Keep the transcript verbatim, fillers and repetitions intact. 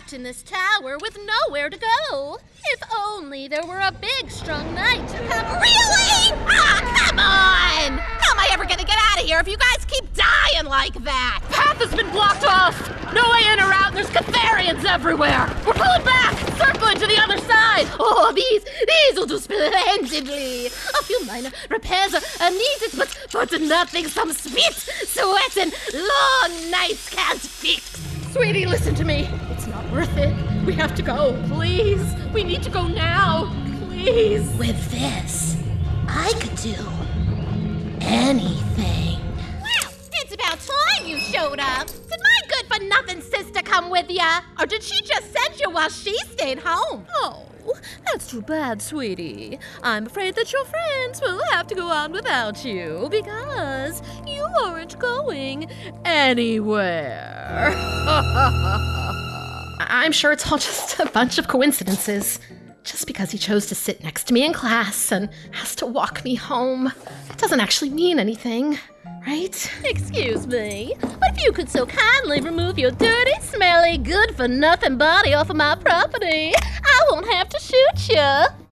trapped in this tower with nowhere to go. If only there were a big, strong knight to come. Really? Ah, come on! How am I ever gonna get out of here if you guys keep dying like that? Path has been blocked off! No way in or out, and there's Catharians everywhere! We're pulling back! Circling to the other side! Oh, these, these will do splendidly. A few minor repairs are, are needed, but, but nothing some spit, sweat, and long nights can't fix. Sweetie, listen to me. It's not worth it. We have to go, please. We need to go now, please. With this, I could do anything. Well, it's about time you showed up. Did my good-for-nothing sister come with ya? Or did she just send you while she stayed home? Oh, that's too bad, sweetie. I'm afraid that your friends will have to go on without you because you aren't going anywhere. I'm sure it's all just a bunch of coincidences. Just because he chose to sit next to me in class and has to walk me home, it doesn't actually mean anything, right? Excuse me, but if you could so kindly remove your dirty, smelly, good-for-nothing body off of my property, I won't have to shoot you.